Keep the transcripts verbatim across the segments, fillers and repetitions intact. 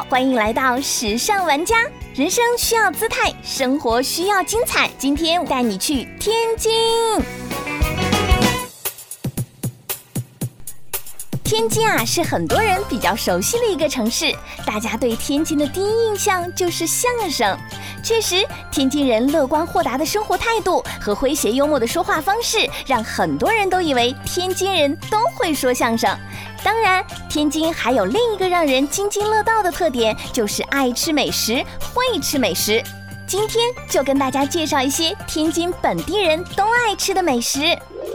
欢迎来到时尚玩家。人生需要姿态，生活需要精彩。今天带你去天津。天津啊，是很多人比较熟悉的一个城市，大家对天津的第一印象就是相声。确实，天津人乐观豁达的生活态度和诙谐幽默的说话方式，让很多人都以为天津人都会说相声。当然，天津还有另一个让人津津乐道的特点，就是爱吃美食，会吃美食。今天就跟大家介绍一些天津本地人都爱吃的美食。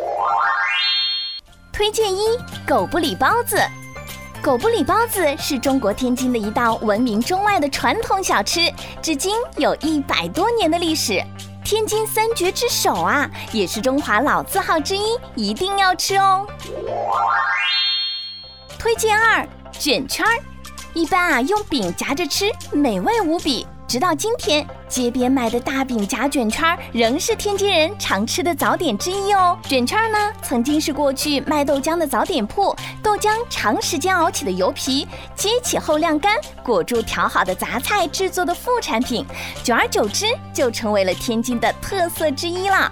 推荐一：狗不理包子。狗不理包子是中国天津的一道闻名中外的传统小吃，至今有一百多年的历史。天津三绝之首啊，也是中华老字号之一，一定要吃哦。推荐二：卷圈。一般啊用饼夹着吃，美味无比。直到今天，街边卖的大饼夹卷圈仍是天津人常吃的早点之一哦。卷圈呢，曾经是过去卖豆浆的早点铺，豆浆长时间熬起的油皮，接起后晾干，裹住调好的杂菜制作的副产品，久而久之就成为了天津的特色之一了。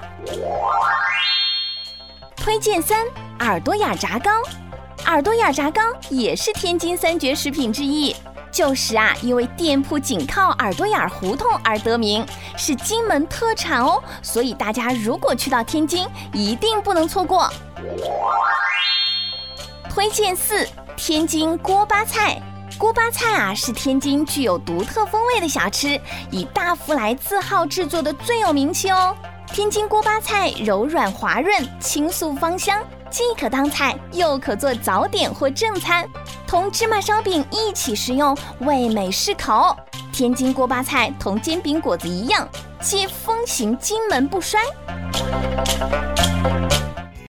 推荐三：耳朵眼炸糕。耳朵眼炸糕也是天津三绝食品之一。旧时啊，因为店铺紧靠耳朵眼胡同而得名，是金门特产哦。所以大家如果去到天津，一定不能错过。推荐四：天津锅巴菜。锅巴菜啊，是天津具有独特风味的小吃，以大福来字号制作的最有名气哦。天津锅巴菜柔软滑润，清酥芳香，既可当菜，又可做早点或正餐，同芝麻烧饼一起食用，味美适口。天津锅巴菜同煎饼果子一样，皆风行金门不衰。